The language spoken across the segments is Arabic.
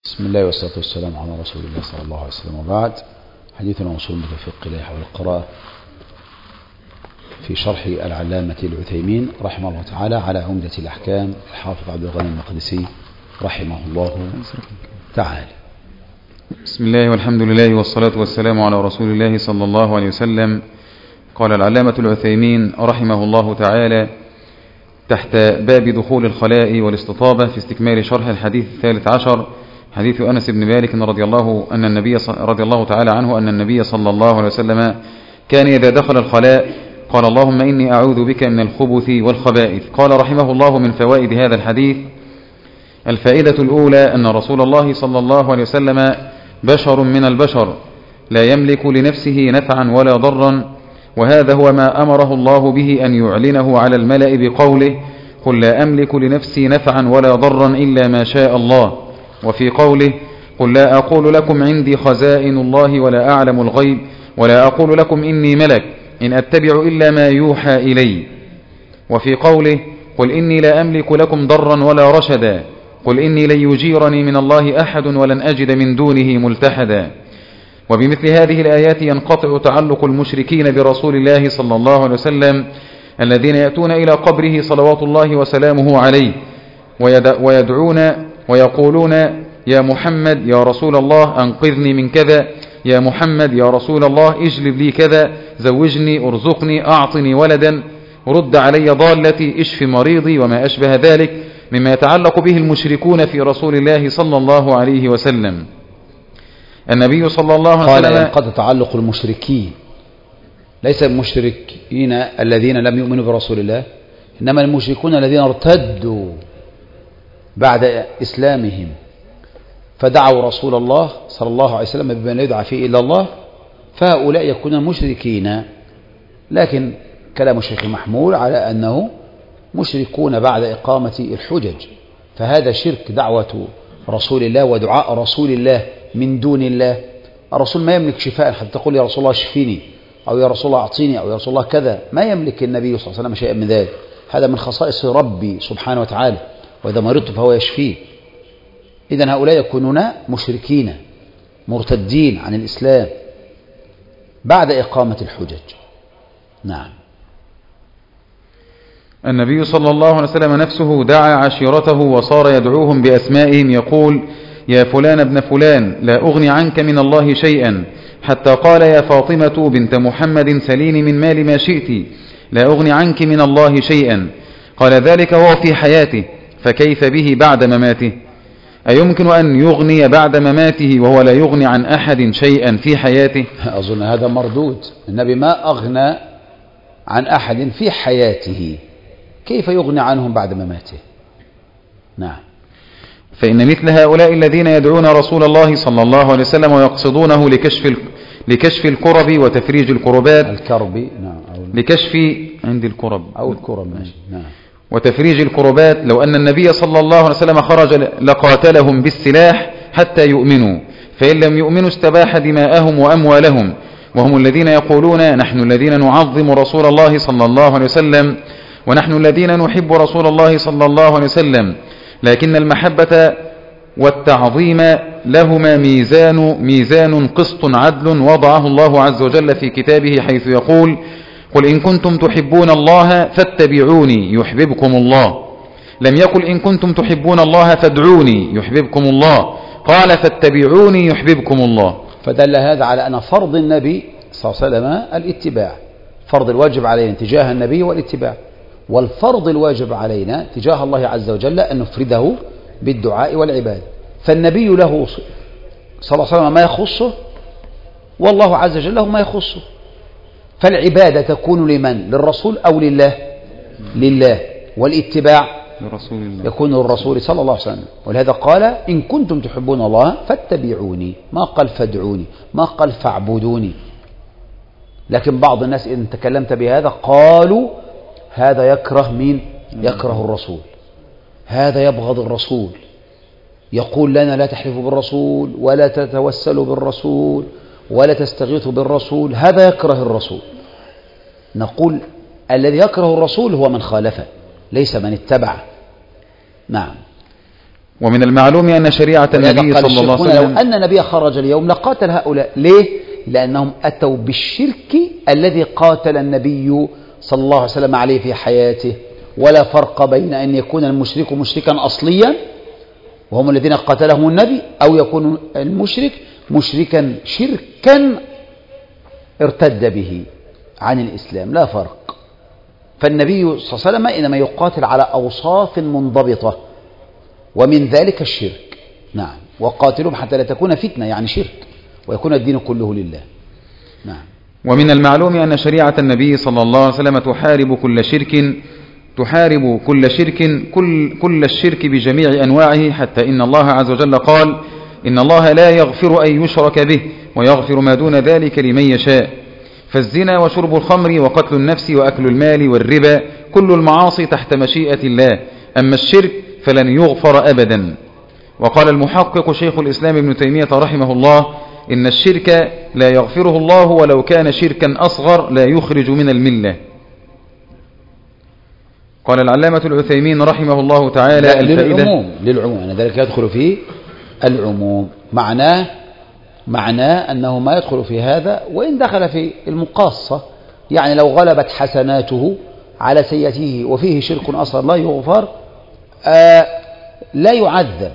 بسم الله والصلاة والسلام على رسول الله صلى الله عليه وسلم، وبعد. حديثنا موصول بالتوفيق إليه حول القراءة في شرح العلامة العثيمين رحمه الله تعالى على عمدة الأحكام الحافظ عبد الغني المقدسي رحمه الله تعالى. بسم الله والحمد لله والصلاة والسلام على رسول الله صلى الله عليه وسلم. قال العلامة العثيمين رحمه الله تعالى تحت باب دخول الخلاء والاستطابة في استكمال شرح الحديث الثالث عشر، حديث أنس بن مالك رضي الله تعالى عنه أن النبي صلى الله عليه وسلم كان إذا دخل الخلاء قال: اللهم إني أعوذ بك من الخبث والخبائث. قال رحمه الله: من فوائد هذا الحديث: الفائدة الأولى أن رسول الله صلى الله عليه وسلم بشر من البشر لا يملك لنفسه نفعا ولا ضرا، وهذا هو ما أمره الله به أن يعلنه على الملأ بقوله: قل لا أملك لنفسي نفعا ولا ضرا إلا ما شاء الله. وفي قوله: قل لا أقول لكم عندي خزائن الله ولا أعلم الغيب ولا أقول لكم إني ملك إن أتبع إلا ما يوحى إلي. وفي قوله: قل إني لا أملك لكم ضرا ولا رشدا قل إني لن يجيرني من الله أحد ولن أجد من دونه ملتحدا. وبمثل هذه الآيات ينقطع تعلق المشركين برسول الله صلى الله عليه وسلم الذين يأتون إلى قبره صلوات الله وسلامه عليه ويدعون ويقولون: يا محمد يا رسول الله أنقذني من كذا، يا محمد يا رسول الله اجلب لي كذا، زوجني ارزقني أعطني ولدا، رد علي ضالتي، اشف مريضي، وما أشبه ذلك مما يتعلق به المشركون في رسول الله صلى الله عليه وسلم. النبي صلى الله عليه وسلم قال: قد تعلق المشركين، ليس المشركين الذين لم يؤمنوا برسول الله، إنما المشركون الذين ارتدوا بعد إسلامهم فدعوا رسول الله صلى الله عليه وسلم بما لا يدعى فيه إلا الله، فهؤلاء يكونون مشركين. لكن كلام الشيخ محمول على أنه مشركون بعد إقامة الحجج، فهذا شرك دعوة رسول الله ودعاء رسول الله من دون الله. الرسول ما يملك شفاء حتى تقول: يا رسول الله اشفيني، أو يا رسول الله أعطيني، أو يا رسول الله كذا. ما يملك النبي صلى الله عليه وسلم شيئا من ذلك، هذا من خصائص ربي سبحانه وتعالى، وإذا مرضت فهو يشفيه. إذن هؤلاء يكونون مشركين مرتدين عن الإسلام بعد إقامة الحجج. نعم. النبي صلى الله عليه وسلم نفسه دعا عشيرته وصار يدعوهم بأسمائهم، يقول: يا فلان ابن فلان لا أغني عنك من الله شيئا، حتى قال: يا فاطمة بنت محمد سليني من مال ما شئت، لا أغني عنك من الله شيئا. قال ذلك وهو في حياته، فكيف به بعد مماته؟ أيمكن أن يغني بعد مماته وهو لا يغني عن أحد شيئا في حياته؟ أظن هذا مردود. النبي ما أغنى عن أحد في حياته، كيف يغني عنهم بعد مماته؟ نعم. فإن مثل هؤلاء الذين يدعون رسول الله صلى الله عليه وسلم ويقصدونه لكشف الكرب وتفريج الكربات، الكرب، نعم، لكشف عند الكرب أو الكرب، ماشي، نعم، وتفريج الكربات، لو أن النبي صلى الله عليه وسلم خرج لقاتلهم بالسلاح حتى يؤمنوا، فإن لم يؤمنوا استباح دماءهم وأموالهم، وهم الذين يقولون: نحن الذين نعظم رسول الله صلى الله عليه وسلم، ونحن الذين نحب رسول الله صلى الله عليه وسلم، لكن المحبة والتعظيم لهما ميزان قسط عدل وضعه الله عز وجل في كتابه، حيث يقول: قل إن كنتم تحبون الله فاتبعوني يحببكم الله. لم يقل: إن كنتم تحبون الله فادعوني يحببكم الله، قال: فاتبعوني يحببكم الله. فدل هذا على أن فرض النبي صلى الله عليه وسلم الاتباع، فرض الواجب علينا تجاه النبي والاتباع، والفرض الواجب علينا تجاه الله عز وجل أن نفرده بالدعاء والعبادة. فالنبي له صلى الله عليه وسلم ما يخصه، والله عز وجل له ما يخصه. فالعبادة تكون لمن؟ للرسول أو لله؟ لله. والاتباع لرسول الله، يكون للرسول صلى الله عليه وسلم. ولهذا قال: إن كنتم تحبون الله فاتبعوني، ما قال فادعوني، ما قال فاعبدوني. لكن بعض الناس إن تكلمت بهذا قالوا: هذا يكره مين؟ يكره الرسول، هذا يبغض الرسول، يقول لنا لا تحلفوا بالرسول ولا تتوسلوا بالرسول ولا تستغيثوا بالرسول، هذا يكره الرسول. نقول: الذي يكره الرسول هو من خالفه، ليس من اتبعه. نعم. ومن المعلوم أن شريعة النبي صلى الله عليه وسلم لو أن النبي خرج اليوم لقاتل هؤلاء. ليه؟ لأنهم أتوا بالشرك الذي قاتل النبي صلى الله عليه وسلم عليه في حياته. ولا فرق بين أن يكون المشرك مشركا أصليا وهم الذين قاتلهم النبي، أو يكون المشرك مشركا شركا ارتد به عن الإسلام، لا فرق. فالنبي صلى الله عليه وسلم إنما يقاتل على أوصاف منضبطة، ومن ذلك الشرك. نعم، وقاتلهم حتى لا تكون فتنة، يعني شرك، ويكون الدين كله لله. نعم. ومن المعلوم أن شريعة النبي صلى الله عليه وسلم تحارب كل الشرك بجميع أنواعه، حتى إن الله عز وجل قال: إن الله لا يغفر أن يشرك به ويغفر ما دون ذلك لمن يشاء. فالزنا وشرب الخمر وقتل النفس وأكل المال والربا كل المعاصي تحت مشيئة الله، أما الشرك فلن يغفر أبدا. وقال المحقق شيخ الإسلام ابن تيمية رحمه الله: إن الشرك لا يغفره الله ولو كان شركا أصغر لا يخرج من الملة. قال العلامة العثيمين رحمه الله تعالى: للعموم أن ذلك يدخل فيه العموم، معناه أنه ما يدخل في هذا وإن دخل في المقاصة. يعني لو غلبت حسناته على سيئته وفيه شرك أصغر لا يغفر، لا يعذب.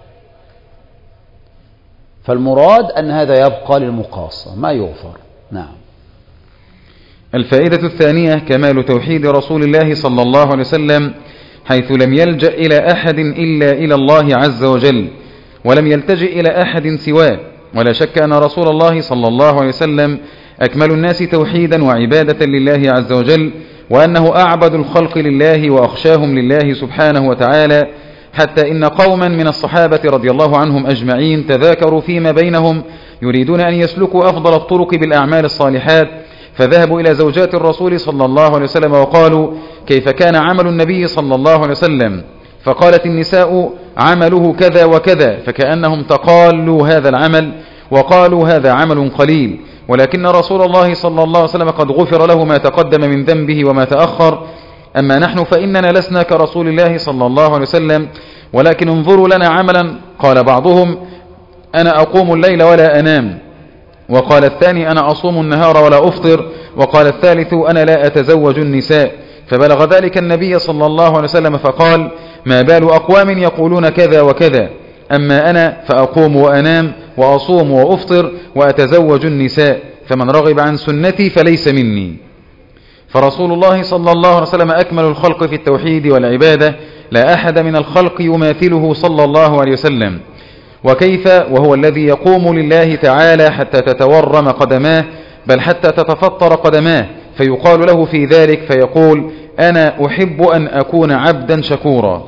فالمراد أن هذا يبقى للمقاصة ما يغفر. نعم. الفائدة الثانية: كمال توحيد رسول الله صلى الله عليه وسلم، حيث لم يلجأ إلى أحد إلا إلى الله عز وجل، ولم يلتجئ إلى أحد سواه. ولا شك أن رسول الله صلى الله عليه وسلم أكمل الناس توحيدا وعبادة لله عز وجل، وأنه أعبد الخلق لله وأخشاهم لله سبحانه وتعالى، حتى إن قوما من الصحابة رضي الله عنهم أجمعين تذاكروا فيما بينهم يريدون أن يسلكوا أفضل الطرق بالأعمال الصالحات، فذهبوا إلى زوجات الرسول صلى الله عليه وسلم وقالوا: كيف كان عمل النبي صلى الله عليه وسلم؟ فقالت النساء: عمله كذا وكذا، فكأنهم تقالوا هذا العمل وقالوا: هذا عمل قليل، ولكن رسول الله صلى الله عليه وسلم قد غفر له ما تقدم من ذنبه وما تأخر. أما نحن فإننا لسنا كرسول الله صلى الله عليه وسلم، ولكن انظروا لنا عملا. قال بعضهم: أنا أقوم الليل ولا أنام، وقال الثاني: أنا أصوم النهار ولا أفطر، وقال الثالث: أنا لا أتزوج النساء. فبلغ ذلك النبي صلى الله عليه وسلم فقال: ما بال أقوام يقولون كذا وكذا، أما أنا فأقوم وأنام وأصوم وأفطر وأتزوج النساء، فمن رغب عن سنتي فليس مني. فرسول الله صلى الله عليه وسلم أكمل الخلق في التوحيد والعبادة، لا أحد من الخلق يماثله صلى الله عليه وسلم. وكيف وهو الذي يقوم لله تعالى حتى تتورم قدماه، بل حتى تتفطر قدماه، فيقال له في ذلك فيقول: أنا أحب أن أكون عبدا شكورا.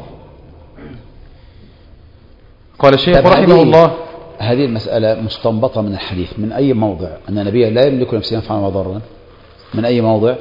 قال الشيخ رحمه الله: هذه المسألة مستنبطة من الحديث. من أي موضع أن النبي لا يملك نفسه نفعا ولا ضرا؟ من أي موضع؟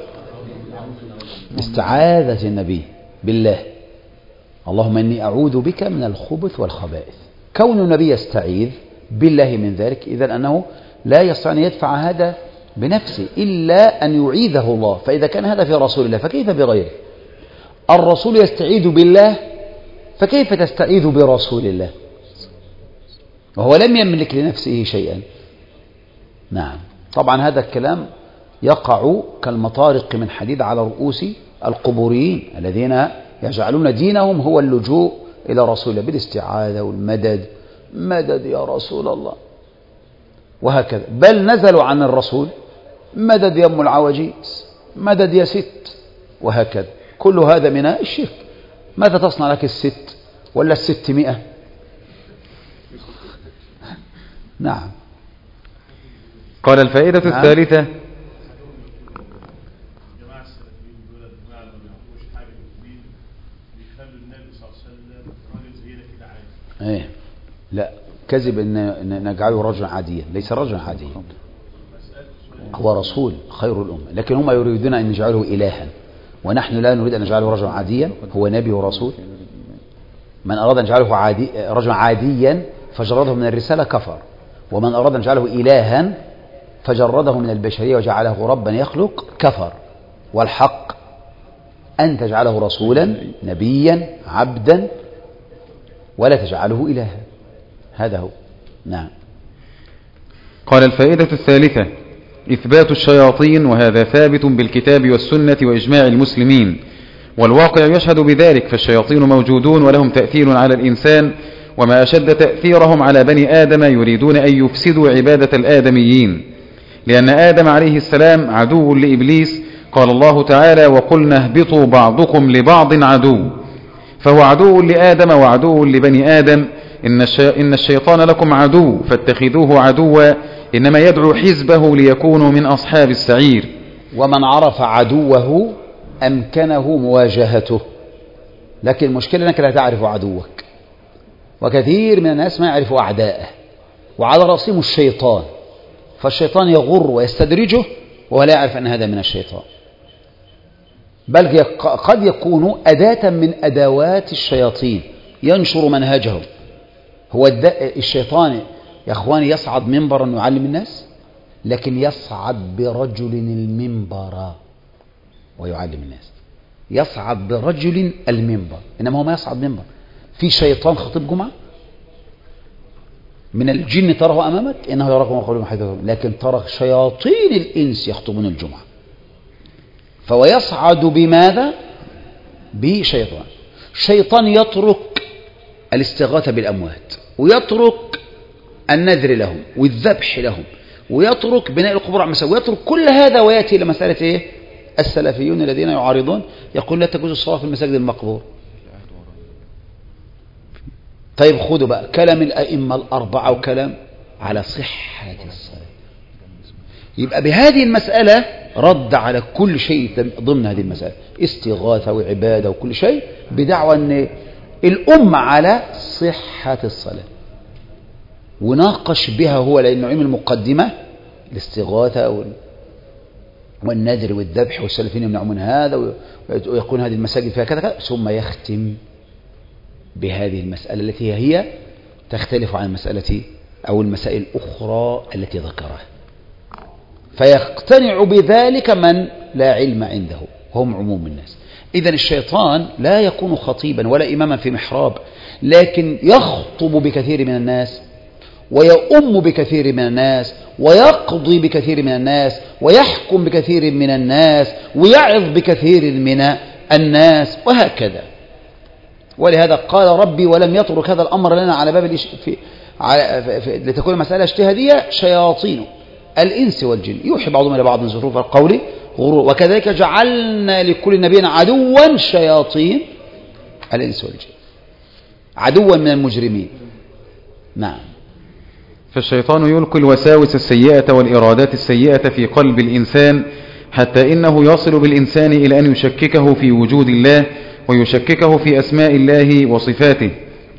استعاذة النبي بالله: اللهم إني أعوذ بك من الخبث والخبائث. كون النبي يستعيذ بالله من ذلك، إذن أنه لا يستطيع أن يدفع هذا بنفسه إلا أن يعيذه الله. فإذا كان هذا في رسول الله فكيف بغيره؟ الرسول يستعيذ بالله، فكيف تستعيذ برسول الله وهو لم يملك لنفسه شيئا؟ نعم. طبعا هذا الكلام يقع كالمطارق من حديد على رؤوس القبوريين الذين يجعلون دينهم هو اللجوء إلى رسول الله بالاستعاذة والمدد، مدد يا رسول الله، وهكذا. بل نزلوا عن الرسول: مدد يا أم العواجيز، مدد يا ست، وهكذا. كل هذا من الشرك. ماذا تصنع لك الست ولا 600؟ نعم. قال الفائدة الثالثة: ايه لا، كذب ان نجعله رجلا عاديا. ليس رجلا عاديا، هو رسول خير الأمة، لكن هم يريدون ان نجعله إلها، ونحن لا نريد ان نجعله رجلا عاديا. هو نبي ورسول. من أراد ان نجعله رجلا عاديا فجرده من الرسالة كفر، ومن أراد ان نجعله إلها فجرده من البشرية وجعله ربا يخلق كفر. والحق أن تجعله رسولا نبيا عبدا ولا تجعله إلها. هذا هو. نعم. قال: الفائدة الثالثة إثبات الشياطين، وهذا ثابت بالكتاب والسنة وإجماع المسلمين، والواقع يشهد بذلك، فالشياطين موجودون ولهم تأثير على الإنسان، وما أشد تأثيرهم على بني آدم يريدون أن يفسدوا عبادة الآدميين، لأن آدم عليه السلام عدو لإبليس. قال الله تعالى: وقلنا اهبطوا بعضكم لبعض عدو، فهو عدو لآدم وعدو لبني آدم. إن الشيطان لكم عدو فاتخذوه عدوا، إنما يدعو حزبه ليكونوا من أصحاب السعير. ومن عرف عدوه أمكنه مواجهته، لكن المشكلة أنك لا تعرف عدوك، وكثير من الناس ما يعرف أعداءه، وعلى رأسهم الشيطان، فالشيطان يغر ويستدرجه وهو لا يعرف أن هذا من الشيطان، بل قد يكون أداة من أدوات الشياطين ينشر منهجهم. هو الشيطان يا أخواني يصعد منبرا يعلم الناس، لكن يصعد برجل المنبر ويعلم الناس، يصعد برجل المنبر، إنما هو ما يصعد منبر. في شيطان خطيب جمعة من الجن تراه أمامك إنه يراكم ويقولون حيث ترون، لكن ترى شياطين الإنس يخطبون الجمعة، فهو يصعد بماذا؟ بشيطان. شيطان يترك الاستغاثة بالأموات، ويترك النذر لهم والذبح لهم، ويترك بناء القبور على المساجد، ويترك كل هذا ويأتي إلى مسألة إيه؟ السلفيون الذين يعارضون يقول لا تجوز الصلاة في المساجد المقبور. طيب خذوا بقى كلام الأئمة الأربعة وكلام على صحة الصلاة، يبقى بهذه المسألة رد على كل شيء ضمن هذه المسألة، استغاثة وعبادة وكل شيء، بدعوى أن الأمة على صحة الصلاة، وناقش بها هو لأنه علم المقدمة الاستغاثة والنذر والذبح، والسلفين يمنعون من هذا ويقول هذه المساجد فيها كذا، ثم يختم بهذه المسألة التي هي تختلف عن المسألة أو المسائل الأخرى التي ذكرها، فيقتنع بذلك من لا علم عنده هم عموم الناس. إذن الشيطان لا يكون خطيبا ولا إماما في محراب، لكن يخطب بكثير من الناس، ويؤم بكثير من الناس، ويقضي بكثير من الناس، ويحكم بكثير من الناس، ويعظ بكثير من الناس، وهكذا. ولهذا قال ربي ولم يترك هذا الأمر لنا على باب لتكون مسألة اجتهادية، شياطين الإنس والجن يوحي بعضهم إلى بعض زخرف القول غرور، وكذلك جعلنا لكل نبي عدوا شياطين الإنس والجن، عدوا من المجرمين. نعم. فالشيطان يلقي الوساوس السيئة والإرادات السيئة في قلب الإنسان، حتى إنه يصل بالإنسان إلى أن يشككه في وجود الله، ويشككه في أسماء الله وصفاته،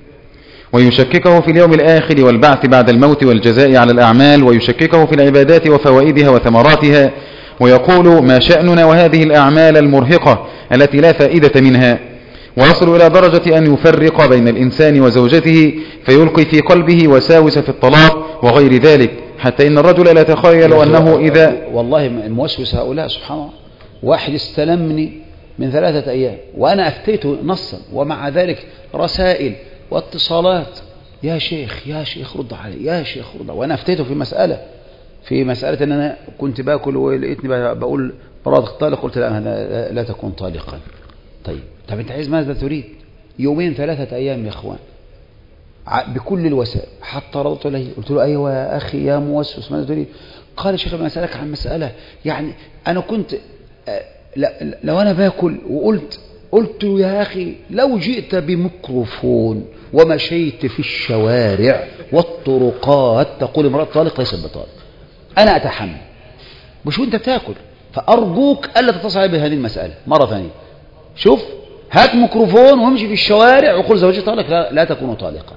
ويشككه في اليوم الآخر والبعث بعد الموت والجزاء على الأعمال، ويشككه في العبادات وفوائدها وثمراتها، ويقول ما شأننا وهذه الأعمال المرهقة التي لا فائدة منها، ويصل إلى درجة أن يفرق بين الإنسان وزوجته، فيلقي في قلبه وساوس في الطلاق وغير ذلك، حتى إن الرجل لا يتخيل أنه إذا والله الموسوس هؤلاء سبحان الله، واحد استلمني من 3 أيام وأنا أفتيته نصا، ومع ذلك رسائل واتصالات، يا شيخ رد علي، يا شيخ رد، وأنا أفتيته في مسألة أن أنا كنت باكل ولقيتني بقول مراد طالق، قلت لا تكون طالقا. طيب أنت عايز ماذا تريد؟ 2 3 أيام يا أخوان بكل الوسائل، حتى ردت له قلت له أيوة يا أخي يا موسوس ماذا تريد؟ قال يا شيخ لما أسألك عن مسألة، يعني أنا كنت لو أنا باكل قلت له يا أخي لو جئت بميكروفون ومشيت في الشوارع والطرقات تقول امرأة طالق ليست بطالق، أنا أتحمل، مش وأنت بتاكل، فأرجوك ألا تتصل بهذه المسألة مرة ثانية. شوف هات ميكروفون وامشي في الشوارع وقل زوجتي طالق لا تكون طالقا.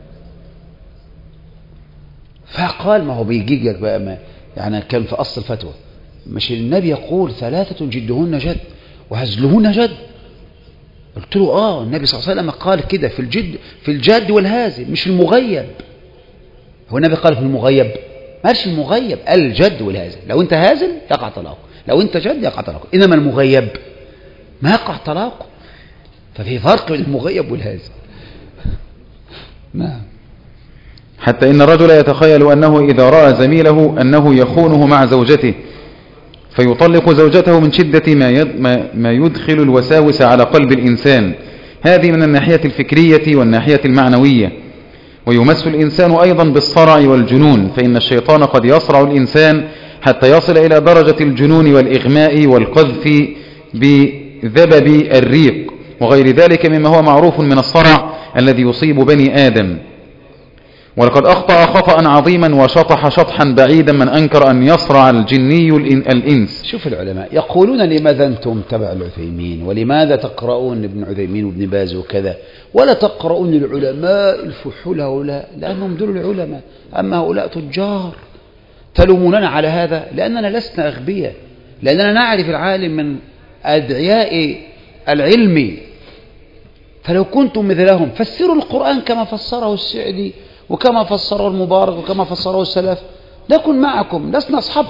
فقال ما هو بيجيك بقى يعني كان في أصل الفتوى، مش النبي يقول 3 جدهن جد وهزلهن جد؟ قلت له النبي صلى الله عليه وسلم قال كده في الجد والهازل، مش المغيب. هو النبي قال في المغيب؟ ماشي المغيب، قال الجد والهازل، لو انت هازل يقع طلاقه، لو انت جد يقع طلاقه، انما المغيب ما يقع طلاقه. ففي فرق بين المغيب والهازل. نعم. حتى إن الرجل يتخيل أنه إذا رأى زميله أنه يخونه مع زوجته فيطلق زوجته من شدة ما يدخل الوساوس على قلب الإنسان. هذه من الناحية الفكرية والناحية المعنوية. ويمس الإنسان أيضا بالصرع والجنون، فإن الشيطان قد يصرع الإنسان حتى يصل إلى درجة الجنون والإغماء والقذف بذبب الريق وغير ذلك مما هو معروف من الصرع الذي يصيب بني آدم. ولقد أخطأ خطأ عظيما وشطح شطحا بعيدا من أنكر أن يصرع الجني الإنس. شوف العلماء يقولون لماذا أنتم تبع العثيمين، ولماذا تقرؤون ابن عثيمين وابن باز وكذا، ولا تقرؤون العلماء الفحول هؤلاء، لأنهم دول العلماء، أما هؤلاء تجار. تلوموننا على هذا لأننا لسنا أغبياء، لأننا نعرف العالم من أدعياء العلم. فلو كنتم مثلهم فسروا القرآن كما فسره السعدي وكما فسره المبارك وكما فسره السلف، نكن معكم. لسنا أصحاب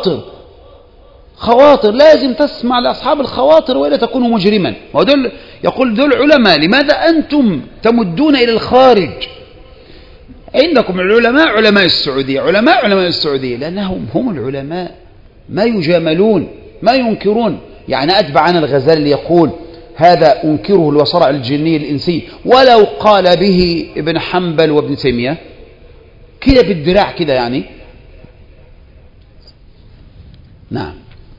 خواطر لازم تسمع لأصحاب الخواطر وإلا تكونوا مجرما. ودول يقول دول علماء، لماذا أنتم تمدون إلى الخارج؟ عندكم العلماء علماء السعودية لأنهم هم العلماء، ما يجاملون ما ينكرون. يعني أتبع أنا الغزالي اللي يقول هذا أنكره وصرع الجني الإنسي ولو قال به ابن حنبل وابن تيمية كده بالدراع كده يعني. نعم.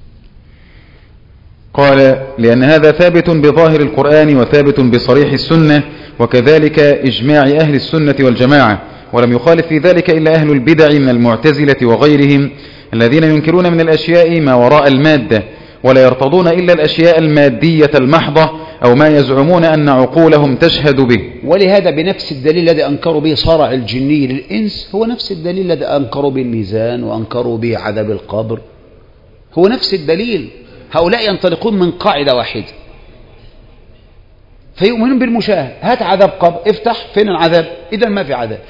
قال لأن هذا ثابت بظاهر القرآن وثابت بصريح السنة وكذلك إجماع أهل السنة والجماعة، ولم يخالف في ذلك إلا أهل البدع من المعتزلة وغيرهم الذين ينكرون من الأشياء ما وراء المادة ولا يرتضون إلا الأشياء المادية المحضة أو ما يزعمون أن عقولهم تشهد به. ولهذا بنفس الدليل الذي أنكروا به صرع الجني للإنس هو نفس الدليل الذي أنكروا به الميزان وأنكروا به عذاب القبر، هو نفس الدليل. هؤلاء ينطلقون من قاعدة واحدة فيؤمنون بالمشاهد. هات عذاب قبر، افتح فين العذاب؟ إذا ما في عذاب.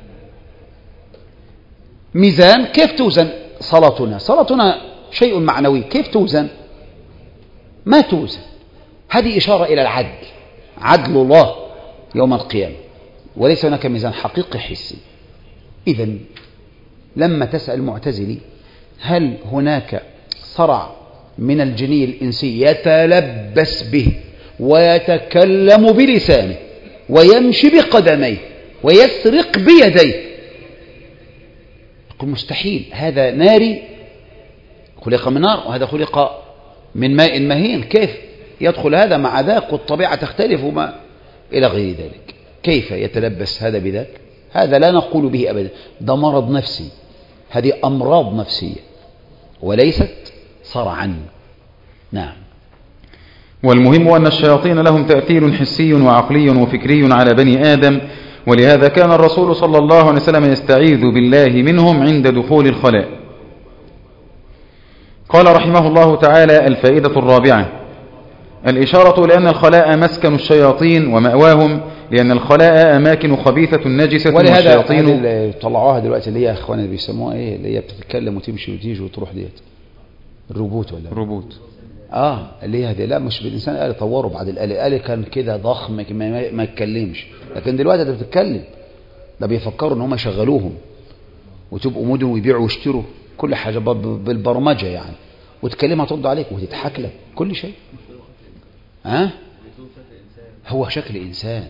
ميزان، كيف توزن صلاتنا شيء معنوي، كيف توزن؟ ما توزن. هذه إشارة إلى العدل، عدل الله يوم القيامة، وليس هناك ميزان حقيقي حسي. إذن لما تسأل المعتزلي هل هناك صرع من الجني الإنسي يتلبس به ويتكلم بلسانه ويمشي بقدميه ويسرق بيديه، يقول مستحيل، هذا ناري خلق من نار وهذا خلق من ماء مهين، كيف يدخل هذا مع ذاك والطبيعة تختلف وما إلى غير ذلك؟ كيف يتلبس هذا بذاك؟ هذا لا نقول به أبدا، ده مرض نفسي، هذه أمراض نفسية وليست صرعا. نعم. والمهم أن الشياطين لهم تأثير حسي وعقلي وفكري على بني آدم، ولهذا كان الرسول صلى الله عليه وسلم يستعيذ بالله منهم عند دخول الخلاء. قال رحمه الله تعالى: الفائدة الرابعة الإشارة لأن الخلاء مسكن الشياطين ومأواهم، لأن الخلاء أماكن خبيثة نجسة والشياطين. ولهذا اللي طلعوها دلوقتي اللي هي أخواني بيسموها إيه، اللي هي بتتكلم وتمشي وتيجي وتروح ديت، الروبوت ولا الروبوت. اللي هي هذه. لا مش بالإنسان، الآلة طوروا بعد الآلة كان كده ضخم ما يتكلمش، لكن دلوقتي ده بتتكلم، ده بيفكروا إن هم يشغلوهم وتبقوا مدن ويبيعوا ويشتروا كل حاجة بالبرمجة يعني، وتكلمها ترد عليك وتضحك لك كل شيء. هو شكل إنسان،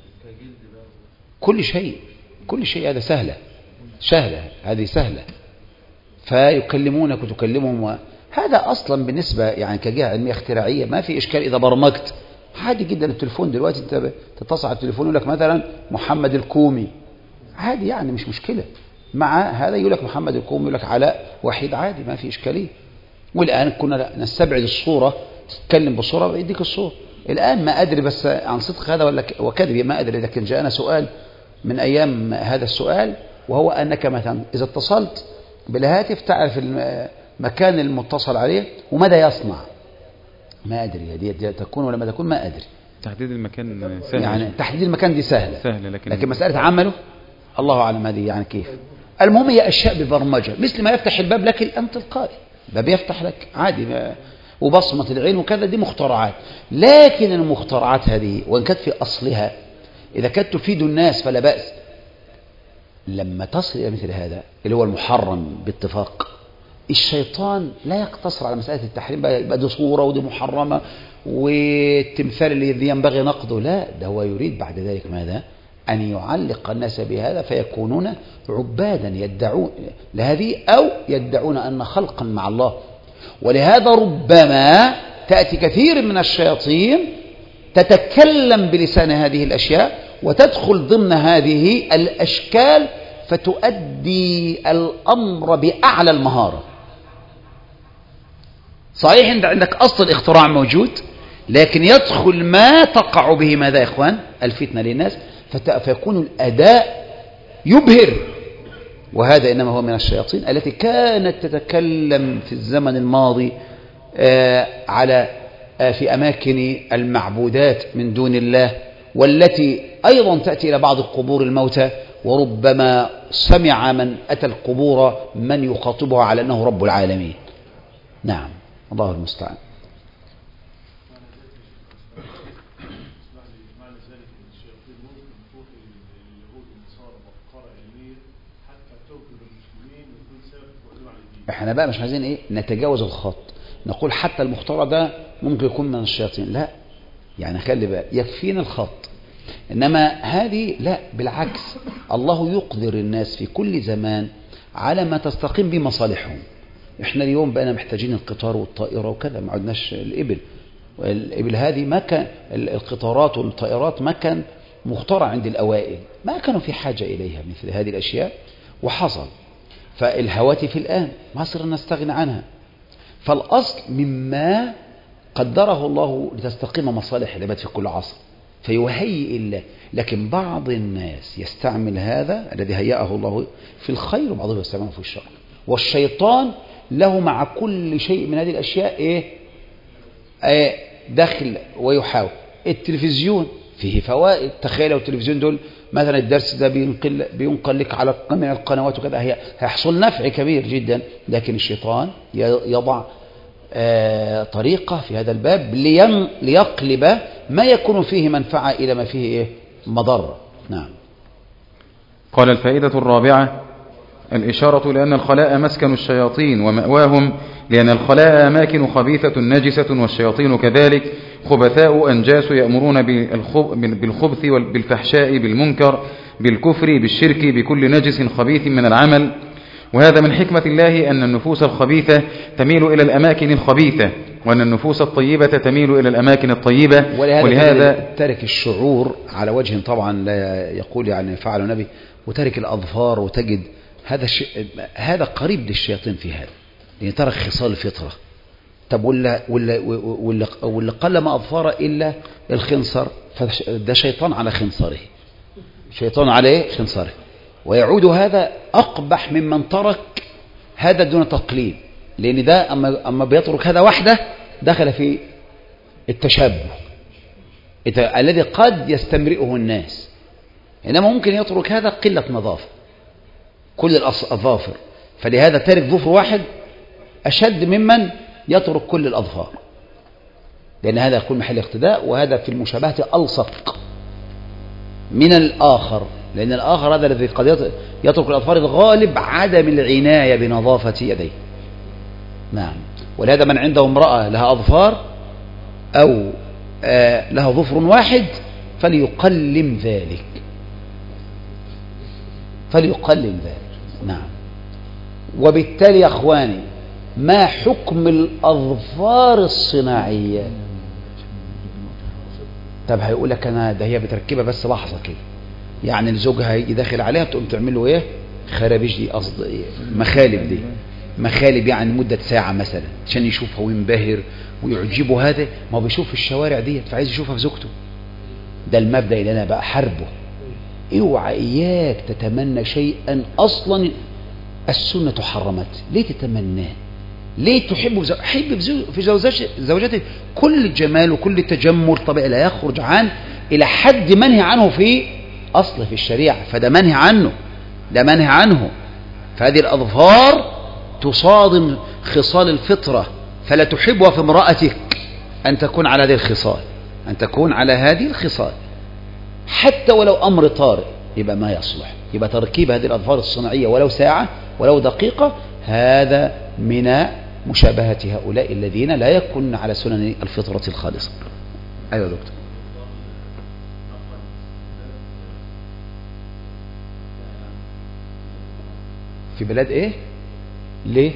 كل شيء هذا سهلة هذه سهلة. فيكلمونك وتكلمهم، هذا أصلا بالنسبة يعني كجهة علمية اختراعية ما في إشكال. إذا برمجت عادي جدا، التليفون دلوقتي أنت تتصل على التليفون يقول لك مثلا محمد الكومي، عادي يعني مش مشكلة. مع هذا يقول لك محمد الكومي، يقول لك علاء وحيد، عادي ما في إشكالية. والآن كنا نستبعد الصورة، تتكلم بالصورة يديك الصورة. الآن ما أدري بس عن صدق هذا ولا وكذب، ما أدري، لكن جاءنا سؤال من أيام هذا السؤال، وهو أنك مثلا إذا اتصلت بالهاتف تعرف المكان المتصل عليه وماذا يصنع. ما أدري هذه تكون ولا ما تكون، ما أدري. تحديد المكان سهل، يعني تحديد المكان دي سهلة لكن مسألة عمله الله أعلم هذه يعني كيف. المهم هي أشياء ببرمجة، مثل ما يفتح الباب لك الآن تلقائي، باب يفتح لك عادي، وبصمة العين وكذا، دي مخترعات. لكن المخترعات هذه وإن كانت في أصلها إذا كانت تفيد الناس فلا بأس. لما تصل إلى مثل هذا اللي هو المحرم باتفاق، الشيطان لا يقتصر على مسألة التحريم بقى دي صورة ودي محرمة والتمثال الذي ينبغي نقضه، لا، ده هو يريد بعد ذلك ماذا؟ أن يعلق الناس بهذا فيكونون عبادا يدعون لهذه أو يدعون أن خلقا مع الله. ولهذا ربما تأتي كثير من الشياطين تتكلم بلسان هذه الأشياء وتدخل ضمن هذه الأشكال فتؤدي الأمر بأعلى المهارة. صحيح أنت عندك أصل الاختراع موجود، لكن يدخل ما تقع به ماذا يا إخوان؟ الفتنة للناس، فيكون الأداء يبهر. وهذا إنما هو من الشياطين التي كانت تتكلم في الزمن الماضي على في أماكن المعبودات من دون الله، والتي أيضا تأتي إلى بعض قبور الموتى، وربما سمع من أتى القبور من يخاطبها على أنه رب العالمين. نعم، الله المستعان. احنا بقى مش عايزين ايه نتجاوز الخط، نقول حتى المخترع ده ممكن يكون من الشياطين، لا، يعني خلي بقى يكفينا الخط. انما هذه لا، بالعكس، الله يقدر الناس في كل زمان على ما تستقيم به مصالحهم. احنا اليوم بقينا محتاجين القطار والطائرة وكذا، ما عدناش الإبل هذه ما كان، القطارات والطائرات ما كان مخترع عند الأوائل، ما كانوا في حاجة إليها مثل هذه الأشياء، وحصل. فالهواتف الآن ما صرنا نستغنى عنها. فالأصل مما قدره الله لتستقيم مصالح العباد في كل عصر فيهيئ الله. لكن بعض الناس يستعمل هذا الذي هيأه الله في الخير، وبعضهم يستعمله في الشر. والشيطان له مع كل شيء من هذه الأشياء دخل ويحاول. التلفزيون فيه فوائد، تخيلوا التلفزيون دول مثلا الدرس ده بينقل لك على من القنوات وكذا، هيحصل نفع كبير جدا. لكن الشيطان يضع طريقة في هذا الباب ليقلب ما يكون فيه منفعة إلى ما فيه مضرة. نعم. قال: الفائدة الرابعة الإشارة لأن الخلاء مسكن الشياطين ومأواهم، لأن الخلاء أماكن خبيثة نجسة، والشياطين كذلك خبثاء أنجاس يأمرون بالخبث بالفحشاء بالمنكر بالكفر بالشرك بكل نجس خبيث من العمل. وهذا من حكمة الله أن النفوس الخبيثة تميل إلى الأماكن الخبيثة، وأن النفوس الطيبة تميل إلى الأماكن الطيبة. ولهذا ترك الشعور على وجه طبعا لا يقول يعني فعل النبي، وترك الأظفار، وتجد هذا قريب للشياطين في هذا، لأن ترك خصال الفطرة. طب واللي قل ما أظفار إلا الخنصر، فده شيطان على خنصره، شيطان عليه خنصره. ويعود هذا أقبح ممن ترك هذا دون تقليد، لأن ده أما بيترك هذا وحده دخل في التشبه الذي قد يستمرئه الناس. إنما ممكن يترك هذا قلة نظافة كل الأظافر، فلهذا تارك ظفر واحد أشد ممن يترك كل الأظفار، لأن هذا يكون محل اقتداء، وهذا في المشابهة ألصق من الآخر، لأن الآخر هذا الذي قد يترك الأظفار الغالب عدم العناية بنظافة يديه. نعم. ولهذا من عنده امرأة لها أظفار أو لها ظفر واحد فليقلم ذلك، فليقلم ذلك. نعم. وبالتالي يا أخواني، ما حكم الأظفار الصناعية؟ طب هيقول لك أنا ده هي بتركبها بس لحظة كده، يعني الزوجها هيجي داخل عليها تقوم تعمل له إيه؟ خرابيش دي، قصد إيه؟ مخالب دي، مخالب يعني مدة ساعة مثلا عشان يشوفها وينبهر ويعجبه. هذا ما بيشوف في الشوارع دي، فعايز يشوفها في زوجته. ده المبدأ اللي أنا بقى حربه. اوعى إياك تتمنى شيئا أصلا السنة حرمت. ليه تتمناه؟ ليه تحب حب في زوجته كل الجمال وكل التجمل طبيعي، لا يخرج عن إلى حد منهي عنه في أصل في الشريعة، فده منهي عنه، ده منهي عنه. فهذه الأظفار تصادم خصال الفطرة، فلا تحبها في امرأتك أن تكون على هذه الخصال، أن تكون على هذه الخصال. حتى ولو أمر طارئ يبقى ما يصلح. يبقى تركيب هذه الأظفار الصناعية ولو ساعة ولو دقيقة هذا من مشابهة هؤلاء الذين لا يكون على سنن الفطرة الخالصة. أيوة يا دكتور. في بلاد ايه؟ ليه؟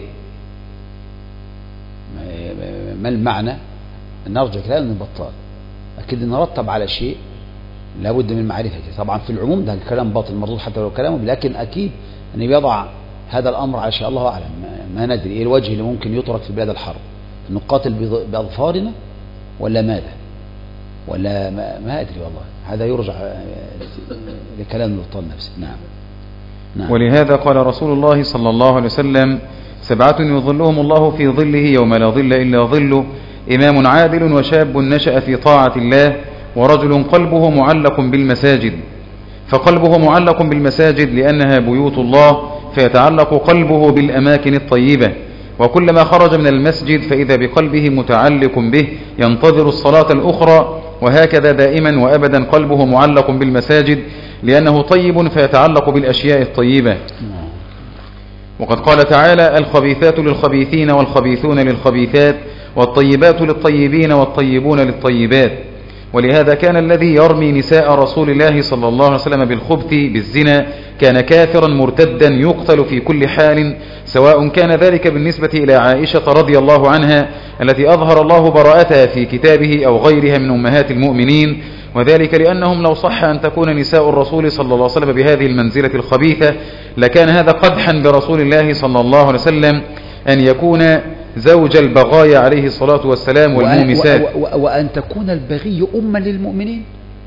ما المعنى؟ نرجع كلام من بطال. أكيد نرتب على شيء لابد من معرفته. طبعا في العموم ده الكلام باطل مردود حتى لو كلامه، لكن أكيد أن يضع هذا الأمر على شيء الله أعلم. ما ندري إيه الوجه اللي ممكن يترك في بلاد الحرب، نقاتل بأظفارنا ولا ماذا؟ ولا ما أدري والله. هذا يرجع لكلام البطال نفسه. نعم. ولهذا قال رسول الله صلى الله عليه وسلم: 7 يظلهم الله في ظله يوم لا ظل إلا ظله: إمام عادل، وشاب نشأ في طاعة الله، ورجل قلبه معلق بالمساجد. فقلبه معلق بالمساجد لأنها بيوت الله، فيتعلق قلبه بالأماكن الطيبة، وكلما خرج من المسجد فإذا بقلبه متعلق به ينتظر الصلاة الأخرى، وهكذا دائما وأبدا قلبه معلق بالمساجد لأنه طيب فيتعلق بالأشياء الطيبة. وقد قال تعالى: الخبيثات للخبيثين والخبيثون للخبيثات والطيبات للطيبين والطيبون للطيبات. ولهذا كان الذي يرمي نساء رسول الله صلى الله عليه وسلم بالخبث بالزنا كان كافرا مرتدا يقتل في كل حال، سواء كان ذلك بالنسبة إلى عائشة رضي الله عنها التي أظهر الله براءتها في كتابه أو غيرها من أمهات المؤمنين، وذلك لأنهم لو صح أن تكون نساء الرسول صلى الله عليه وسلم بهذه المنزلة الخبيثة لكان هذا قدحا برسول الله صلى الله عليه وسلم أن يكون زوج البغايا عليه الصلاة والسلام والمومسات، وأن تكون البغي أما للمؤمنين،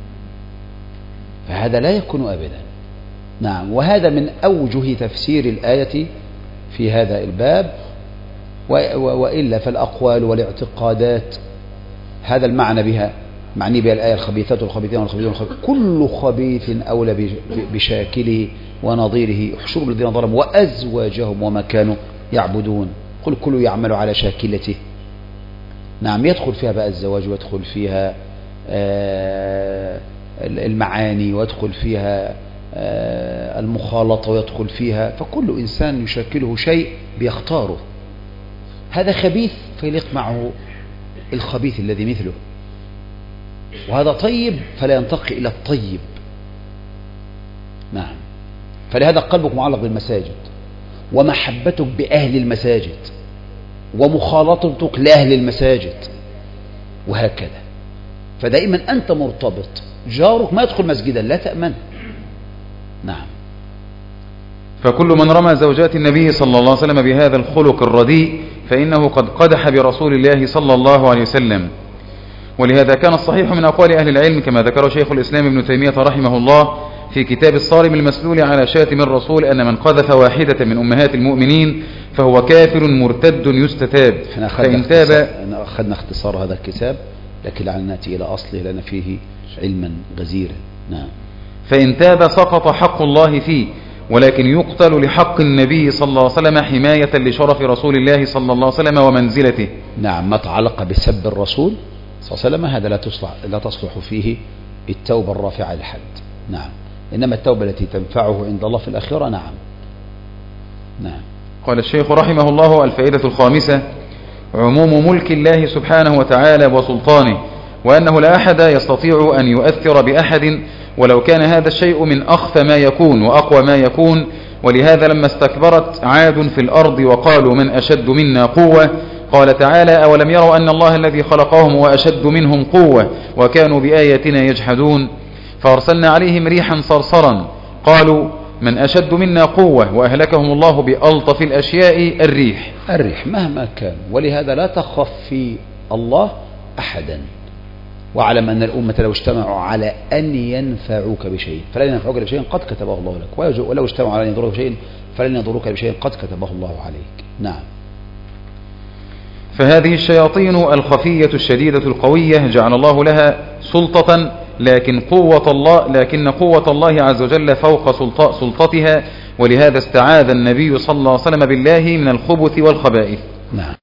فهذا لا يكون أبدا. نعم. وهذا من أوجه تفسير الآية في هذا الباب، وإلا فالأقوال والاعتقادات هذا المعنى بها معني بها الآية: الخبيثات والخبيثين والخبيثون والخبيثون، كل خبيث أولى بشاكله ونظيره احشروا الذين ظلموا وأزواجهم وما كانوا يعبدون، قل كل يعمل على شاكلته. نعم. يدخل فيها بقى الزواج، ويدخل فيها المعاني، ويدخل فيها المخالطة، ويدخل فيها، فكل إنسان يشكله شيء بيختاره. هذا خبيث فيليق معه الخبيث الذي مثله، وهذا طيب فلا ينتقي إلى الطيب. نعم. فلهذا قلبك معلق بالمساجد، ومحبتك بأهل المساجد، ومخالطتك لأهل المساجد، وهكذا. فدائما أنت مرتبط، جارك ما يدخل مسجدا لا تأمن. نعم. فكل من رمى زوجات النبي صلى الله عليه وسلم بهذا الخلق الرديء فإنه قد قدح برسول الله صلى الله عليه وسلم. ولهذا كان الصحيح من أقوال أهل العلم كما ذكر شيخ الإسلام ابن تيمية رحمه الله في كتاب الصارم المسلول على شاتم الرسول أن من قذف واحدة من أمهات المؤمنين فهو كافر مرتد يستتاب. فإن تاب. أخذنا اختصار هذا الكتاب، لكن لعلنا نأتي إلى أصله لأن فيه علما غزيرا. نعم. فإن تاب سقط حق الله فيه، ولكن يقتل لحق النبي صلى الله عليه وسلم حماية لشرف رسول الله صلى الله عليه وسلم ومنزلته. نعم. ما تعلق بسب الرسول صلى الله عليه وسلم هذا لا تصلح فيه التوبة الرافعة للحد. نعم. إنما التوبة التي تنفعه عند الله في الآخرة. نعم. نعم. قال الشيخ رحمه الله: الفائدة الخامسة: عموم ملك الله سبحانه وتعالى وسلطانه، وأنه لا أحد يستطيع أن يؤثر بأحد ولو كان هذا الشيء من أخفى ما يكون وأقوى ما يكون. ولهذا لما استكبرت عاد في الأرض وقالوا من أشد منا قوة قال تعالى: أولم يروا أن الله الذي خلقهم وأشد منهم قوة وكانوا بآياتنا يجحدون. فأرسلنا عليهم ريحا صرصرا قالوا من أشد منا قوة وأهلكهم الله بألطف الأشياء الريح مهما كان. ولهذا لا تخف في الله أحدا، واعلم أن الأمة لو اجتمعوا على أن ينفعوك بشيء فلن ينفعوك بشيء قد كتبه الله لك، ولو اجتمعوا على أن يضروك بشيء فلن يضروك بشيء قد كتبه الله عليك. نعم. فهذه الشياطين الخفية الشديدة القوية جعل الله لها سلطة، لكن قوة الله عز وجل فوق سلطتها، ولهذا استعاذ النبي صلى الله عليه وسلم بالله من الخبث والخبائث. نعم.